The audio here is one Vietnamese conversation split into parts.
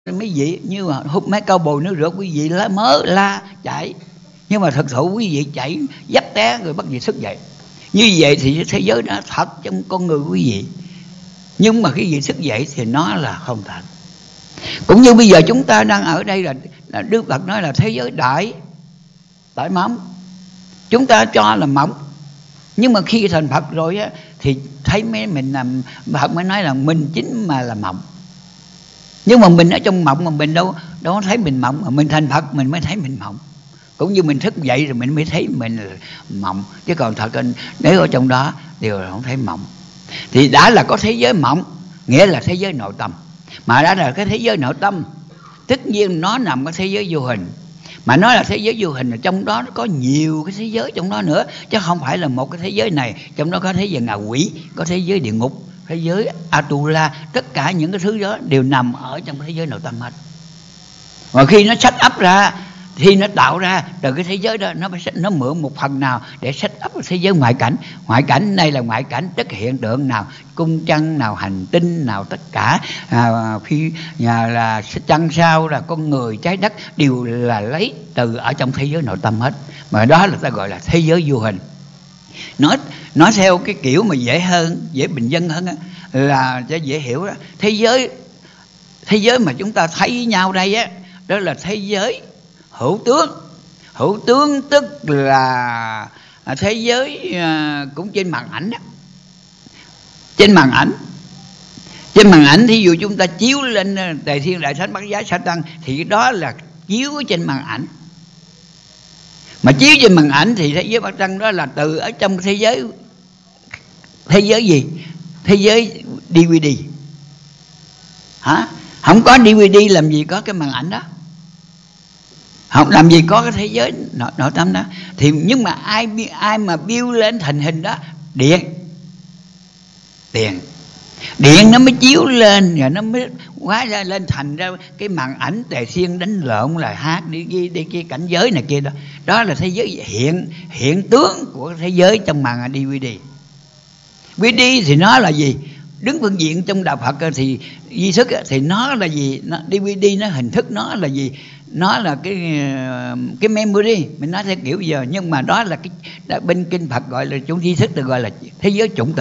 mấy vị như mà hút mấy cao bồi nước rửa, quý vị lá mớ la chạy, nhưng mà thực sự quý vị chạy dấp té rồi bắt vị thức dậy. Như vậy thì thế giới đó thật trong con người quý vị, nhưng mà khi vị thức dậy thì nó là không thật. Cũng như bây giờ chúng ta đang ở đây là Đức Phật nói là thế giới đại mộng, chúng ta cho là mộng, nhưng mà khi thành Phật rồi á thì thấy mình làm, Phật mới nói là mình chính mà là mộng. Nhưng mà mình ở trong mộng mà mình đâu thấy mình mộng, mà mình thành Phật mình mới thấy mình mộng. Cũng như mình thức dậy rồi mình mới thấy mình là mộng, chứ còn thật nếu ở trong đó đều là không thấy mộng. Thì đã là có thế giới mộng, nghĩa là thế giới nội tâm. Mà đã là cái thế giới nội tâm, tất nhiên nó nằm ở thế giới vô hình. Mà nói là thế giới vô hình là trong đó có nhiều cái thế giới trong đó nữa, chứ không phải là một cái thế giới này. Trong đó có thế giới ngạ quỷ, có thế giới địa ngục, thế giới Atula, tất cả những cái thứ đó đều nằm ở trong thế giới nội tâm hết. Và khi nó set up ra, khi nó tạo ra từ cái thế giới đó, nó mượn một phần nào để set up thế giới ngoại cảnh. Ngoại cảnh này là ngoại cảnh tất hiện tượng nào, cung trăng nào, hành tinh nào, tất cả là trăng sao, là con người, trái đất đều là lấy từ ở trong thế giới nội tâm hết. Mà đó là ta gọi là thế giới vô hình. Nói theo cái kiểu mà dễ hơn, dễ bình dân hơn á, là cho dễ hiểu đó. Thế giới mà chúng ta thấy với nhau đây á, đó là thế giới hữu tướng. Hữu tướng tức là thế giới cũng trên màn ảnh đó. Trên màn ảnh thí dụ chúng ta chiếu lên Tề Thiên Đại Thánh Bát Giá Sa Tăng, thì đó là chiếu trên màn ảnh. Mà chiếu trên màn ảnh thì thế giới Bát Tăng đó là từ ở trong thế giới gì? Thế giới DVD. Hả? Không có DVD làm gì có cái màn ảnh đó, không làm gì có cái thế giới nội tâm đó. Thì nhưng mà ai mà build lên thành hình đó? Điện nó mới chiếu lên, rồi nó mới hóa ra lên thành ra cái màn ảnh Tề Thiên đánh lộn là hát đi kia cảnh giới này kia đó. Đó là thế giới hiện tướng của thế giới trong màn DVD. DVD thì nó là gì? Đứng phương diện trong đạo Phật thì di thức thì nó là gì? DVD nó hình thức nó là gì? Nó là cái memory, mình nói theo kiểu giờ. Nhưng mà đó là cái bên kinh Phật gọi là chúng di thức, được gọi là thế giới chủng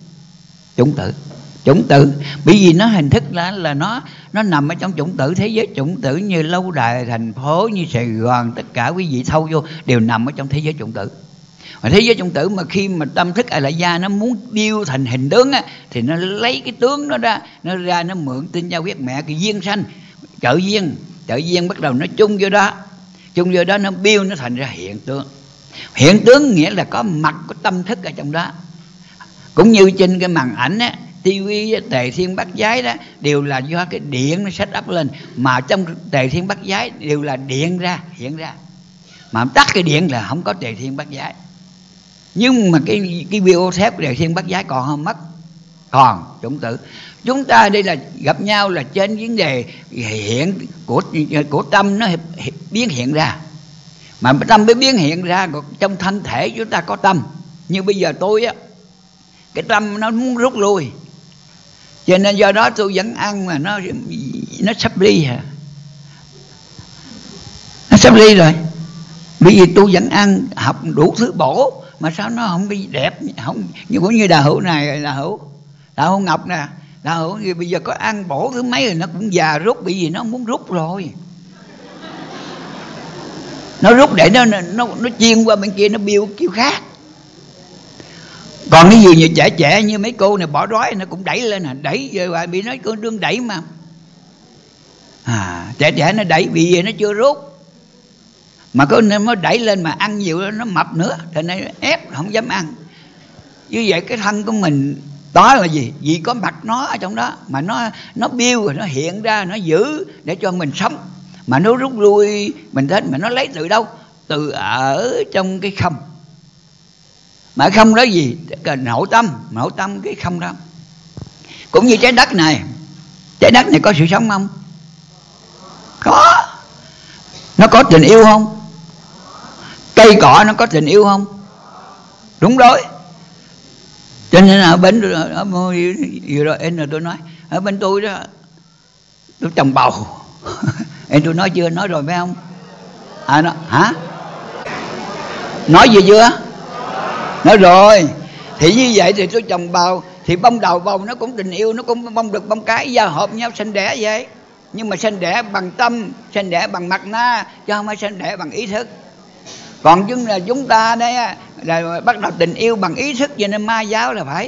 tử. Bởi vì nó hình thức là nó nằm ở trong chủng tử. Thế giới chủng tử như lâu đài, thành phố, như Sài Gòn, tất cả quý vị thâu vô đều nằm ở trong thế giới chủng tử. Và thế giới chủng tử mà khi mà tâm thức A La Gia nó muốn build thành hình tướng á, thì nó lấy cái tướng đó ra, nó mượn tinh giao huyết mẹ, cái duyên sanh, trợ duyên bắt đầu nó chung vô đó nó build nó thành ra hiện tướng nghĩa là có mặt của tâm thức ở trong đó. Cũng như trên cái màn ảnh á, tivi, Tề Thiên Bát Giới đó đều là do cái điện nó set up lên. Mà trong Tề Thiên Bát Giới đều là điện ra, hiện ra. Mà tắt cái điện là không có Tề Thiên Bát Giới. Nhưng mà cái video thép của Tề Thiên Bát Giới còn không mất, còn chủng tử. Chúng ta đây là gặp nhau là trên vấn đề hiện của tâm nó biến hiện ra. Mà tâm mới biến hiện ra, trong thân thể chúng ta có tâm. Như bây giờ tôi á, cái tâm nó muốn rút lui, cho nên do đó tôi vẫn ăn mà nó sắp ly hả? Nó sắp ly rồi. Bởi vì tôi vẫn ăn, học đủ thứ bổ mà sao nó không bị đẹp, không như Đà Hữu này, Đà Hữu Ngọc nè, Đà Hữu thì bây giờ có ăn bổ thứ mấy rồi nó cũng già rút, bởi vì nó muốn rút rồi. Nó rút để nó chiên qua bên kia, nó biêu kiểu khác. Còn cái gì như trẻ như mấy cô này bỏ đói nó cũng đẩy lên nè, đẩy rồi bị nói cô đương đẩy mà. Trẻ nó đẩy vì nó chưa rút. Mà nó đẩy lên mà ăn nhiều nó mập nữa, cho nên ép không dám ăn. Như vậy cái thân của mình đó là gì? Vì có mặt nó ở trong đó mà nó biêu rồi nó hiện ra, nó giữ để cho mình sống. Mà nó rút lui mình thấy mà nó lấy từ đâu? Từ ở trong cái không. Mà không đó gì? Cái nội tâm cái không đó. Cũng như trái đất này có sự sống không? Có. Nó có tình yêu không? Cây cỏ nó có tình yêu không? Đúng rồi. Cho nên ở bên vừa rồi tôi nói ở bên tôi đó, tôi trồng bầu. Em tôi nói chưa? Nói rồi phải không? Hả? Nói gì chưa? Nói rồi. Thì như vậy thì tôi chồng bầu, thì bông đầu bầu nó cũng tình yêu, nó cũng bông đực bông cái, giao hợp nhau sinh đẻ vậy. Nhưng mà sinh đẻ bằng tâm, sinh đẻ bằng mặt na, chứ không phải sinh đẻ bằng ý thức. Còn chúng ta đây là bắt đầu tình yêu bằng ý thức, cho nên ma giáo là phải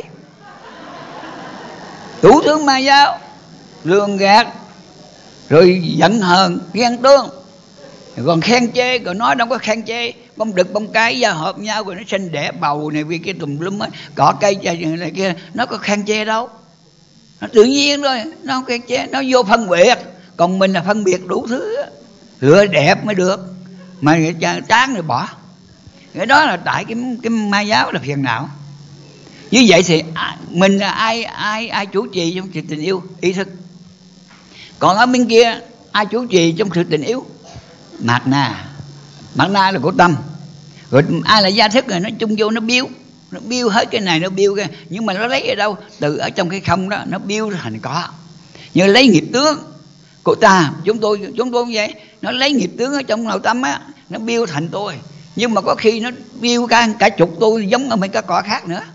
đủ thứ ma giáo, lường gạt, rồi giận hờn, ghen tuông, còn khen chê, còn nói đâu có khen chê, bông đực bông cái giao hợp nhau rồi nó sinh đẻ bầu này vì cái tùm lum ấy, cỏ cây này kia, nó có khen chê đâu, nó tự nhiên thôi, nó không khen chê, nó vô phân biệt. Còn mình là phân biệt đủ thứ, lựa đẹp mới được, mà chán rồi bỏ. Cái đó là tại cái ma giáo là phiền não. Như vậy thì mình là ai chủ trì trong sự tình yêu? Ý thức. Còn ở bên kia ai chủ trì trong sự tình yêu? Mạt na. Mạt na là của tâm. Rồi ai là gia thức rồi nó chung vô, nó biêu hết cái này, nó biêu cái. Nhưng mà nó lấy ở đâu? Từ ở trong cái không đó nó biêu thành có. Như lấy nghiệp tướng của ta, chúng tôi như vậy, nó lấy nghiệp tướng ở trong nội tâm á, nó biêu thành tôi. Nhưng mà có khi nó biêu cả chục tôi giống ở mấy cái cỏ khác nữa.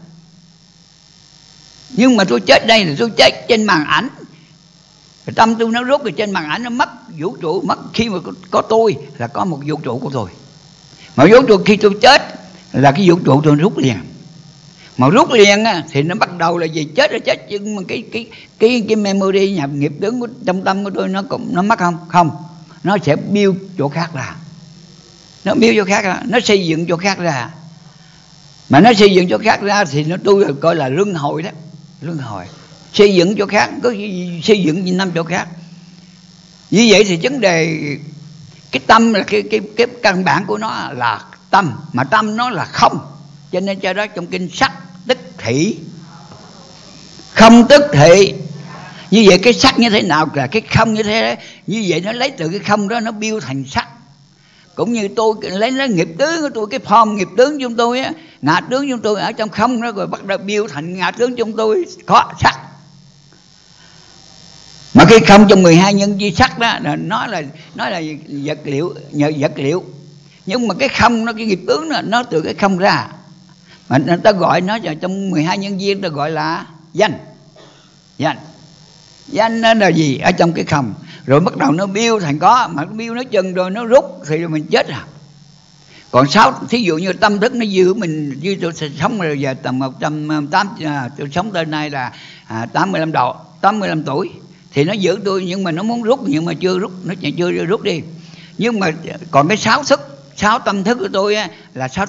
Nhưng mà tôi chết đây là tôi chết trên màn ảnh. Tâm tôi nó rút rồi trên màn ảnh, nó mất vũ trụ. Mất khi mà có tôi là có một vũ trụ của tôi. Mà vũ trụ khi tôi chết là cái vũ trụ tôi rút liền. Mà rút liền á, thì nó bắt đầu là gì? Chết là chết, nhưng mà cái memory nhập nghiệp tướng của, trong tâm của tôi nó mất không? Không. Nó sẽ build chỗ khác ra. Nó build chỗ khác ra, nó xây dựng chỗ khác ra. Mà nó xây dựng chỗ khác ra thì tôi coi là luân hồi đó. Luân hồi. Xây dựng chỗ khác, có xây dựng 5 chỗ khác. Như vậy thì vấn đề cái tâm là cái căn bản của nó là tâm, mà tâm nó là không. Cho nên cho đó trong kinh sắc tức thị, không tức thị. Như vậy cái sắc như thế nào là cái không như thế đấy. Như vậy nó lấy từ cái không đó nó biêu thành sắc. Cũng như tôi lấy nó nghiệp tướng của tôi, cái form nghiệp tướng chúng tôi á, ngã tướng chúng tôi ở trong không đó, rồi bắt đầu biêu thành ngã tướng chúng tôi có sắc. Mà cái không trong 12 nhân duy sắc đó nó là vật liệu, nhờ vật liệu. Nhưng mà cái không nó, cái nghiệp tướng nó từ cái không ra. Mà người ta gọi nó trong 12 nhân duyên, ta gọi là danh. Danh nó là gì? Ở trong cái không. Rồi bắt đầu nó biêu thành có. Mà nó biêu nó chừng rồi nó rút thì mình chết rồi. Còn thí dụ như tâm thức nó giữ mình, như tôi sống rồi giờ tầm 180, tôi sống tới nay là 85 tuổi. Thì nó giữ tôi, nhưng mà nó muốn rút, nhưng mà chưa rút, nó chưa rút đi. Nhưng mà còn cái 6 tâm thức của tôi là 6